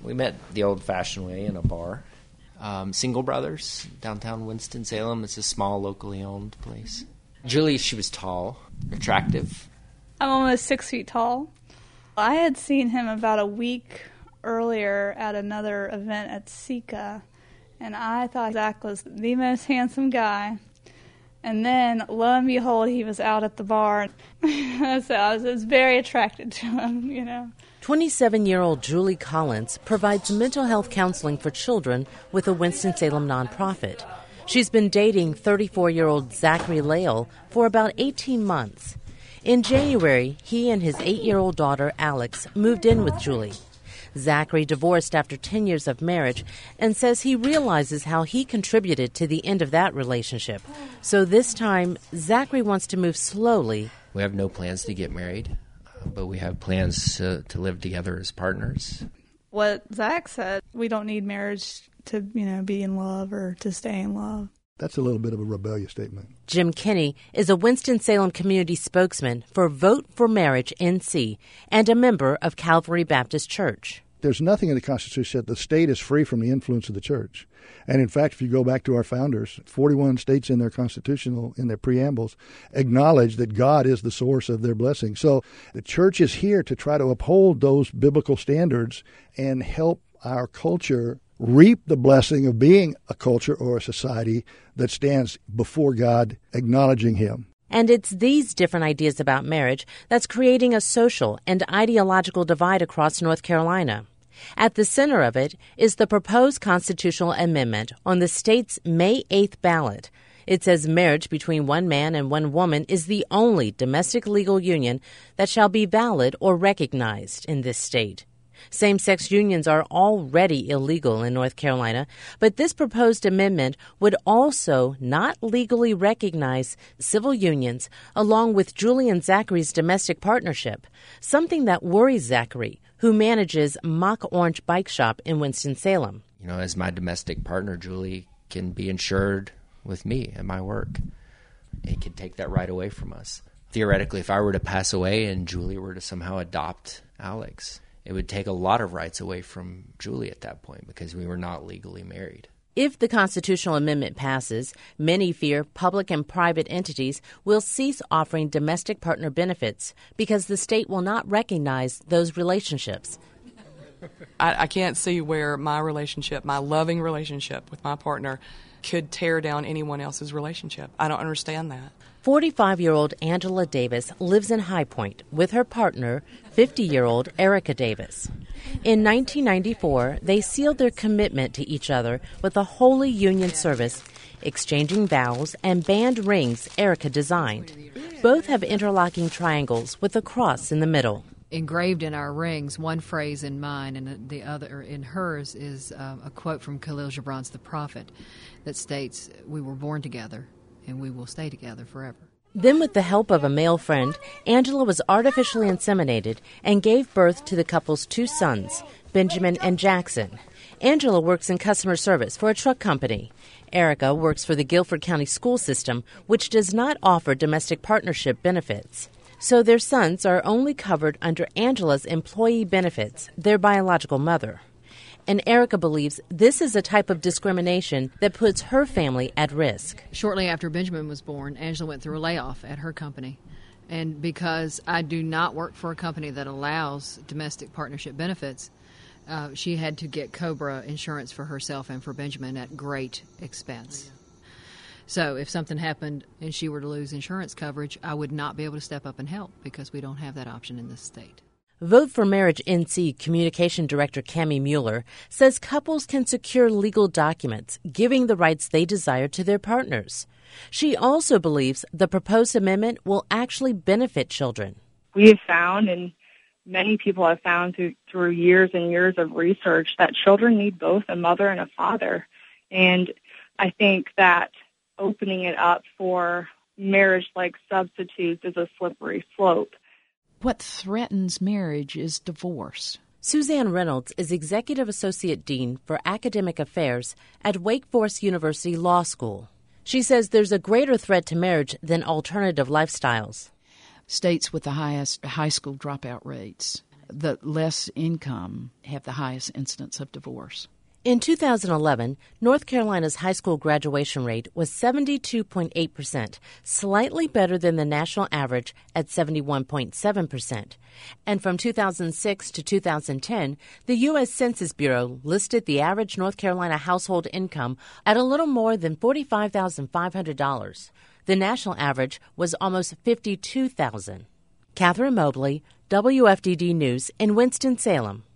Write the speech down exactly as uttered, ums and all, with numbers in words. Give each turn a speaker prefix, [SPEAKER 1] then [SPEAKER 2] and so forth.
[SPEAKER 1] We met the old-fashioned way in a bar. Um, Single Brothers, downtown Winston-Salem. It's a small, locally owned place. Julie, she was tall, attractive.
[SPEAKER 2] I'm almost six feet tall. I had seen him about a week earlier at another event at Sika, and I thought Zach was the most handsome guy. And then, lo and behold, he was out at the bar. So I was, I was very attracted to him, you know.
[SPEAKER 3] twenty-seven-year-old Julie Collins provides mental health counseling for children with a Winston-Salem nonprofit. She's been dating thirty-four-year-old Zachary Lael for about eighteen months. In January, he and his eight-year-old daughter, Alex, moved in with Julie. Zachary divorced after ten years of marriage and says he realizes how he contributed to the end of that relationship. So this time, Zachary wants to move slowly.
[SPEAKER 1] We have no plans to get married, but we have plans to, to live together as partners.
[SPEAKER 2] What Zach said, we don't need marriage to, you know, be in love or to stay in love.
[SPEAKER 4] That's a little bit of a rebellious statement.
[SPEAKER 3] Jim Kinney is a Winston-Salem community spokesman for Vote for Marriage N C and a member of Calvary Baptist Church.
[SPEAKER 4] There's nothing in the Constitution that the state is free from the influence of the church. And in fact, if you go back to our founders, forty-one states in their constitutional, in their preambles, acknowledge that God is the source of their blessing. So the church is here to try to uphold those biblical standards and help our culture reap the blessing of being a culture or a society that stands before God, acknowledging Him.
[SPEAKER 3] And it's these different ideas about marriage that's creating a social and ideological divide across North Carolina. At the center of it is the proposed constitutional amendment on the state's May eighth ballot. It says marriage between one man and one woman is the only domestic legal union that shall be valid or recognized in this state. Same-sex unions are already illegal in North Carolina, but this proposed amendment would also not legally recognize civil unions along with Julie and Zachary's domestic partnership, something that worries Zachary, who manages Mock Orange Bike Shop in Winston-Salem.
[SPEAKER 1] You know, as my domestic partner, Julie can be insured with me and my work. It can take that right away from us. Theoretically, if I were to pass away and Julie were to somehow adopt Alex, it would take a lot of rights away from Julie at that point because we were not legally married.
[SPEAKER 3] If the constitutional amendment passes, many fear public and private entities will cease offering domestic partner benefits because the state will not recognize those relationships.
[SPEAKER 5] I, I can't see where my relationship, my loving relationship with my partner, could tear down anyone else's relationship. I don't understand that.
[SPEAKER 3] forty-five-year-old Angela Davis lives in High Point with her partner, fifty-year-old Erica Davis. In nineteen ninety-four, they sealed their commitment to each other with a holy union service, exchanging vows and band rings Erica designed. Both have interlocking triangles with a cross in the middle.
[SPEAKER 6] Engraved in our rings, one phrase in mine and the other in hers is uh, a quote from Khalil Gibran's The Prophet that states, "We were born together and we will stay together forever."
[SPEAKER 3] Then, with the help of a male friend, Angela was artificially inseminated and gave birth to the couple's two sons, Benjamin and Jackson. Angela works in customer service for a truck company. Erica works for the Guilford County School System, which does not offer domestic partnership benefits. So their sons are only covered under Angela's employee benefits, their biological mother. And Erica believes this is a type of discrimination that puts her family at risk.
[SPEAKER 6] Shortly after Benjamin was born, Angela went through a layoff at her company. And because I do not work for a company that allows domestic partnership benefits, uh, she had to get COBRA insurance for herself and for Benjamin at great expense. So if something happened and she were to lose insurance coverage, I would not be able to step up and help because we don't have that option in this state.
[SPEAKER 3] Vote for Marriage N C Communication Director Cami Mueller says couples can secure legal documents giving the rights they desire to their partners. She also believes the proposed amendment will actually benefit children.
[SPEAKER 7] We have found, and many people have found through, through years and years of research, that children need both a mother and a father. And I think that opening it up for marriage-like substitutes is a slippery slope.
[SPEAKER 8] What threatens marriage is divorce.
[SPEAKER 3] Suzanne Reynolds is Executive Associate Dean for Academic Affairs at Wake Forest University Law School. She says there's a greater threat to marriage than alternative lifestyles.
[SPEAKER 8] States with the highest high school dropout rates the less income have the highest incidence of divorce.
[SPEAKER 3] In two thousand eleven, North Carolina's high school graduation rate was seventy-two point eight percent, slightly better than the national average at seventy-one point seven percent. And from two thousand six to two thousand ten, the U S Census Bureau listed the average North Carolina household income at a little more than forty-five thousand five hundred dollars. The national average was almost fifty-two thousand dollars. Catherine Mobley, W F D D News in Winston-Salem.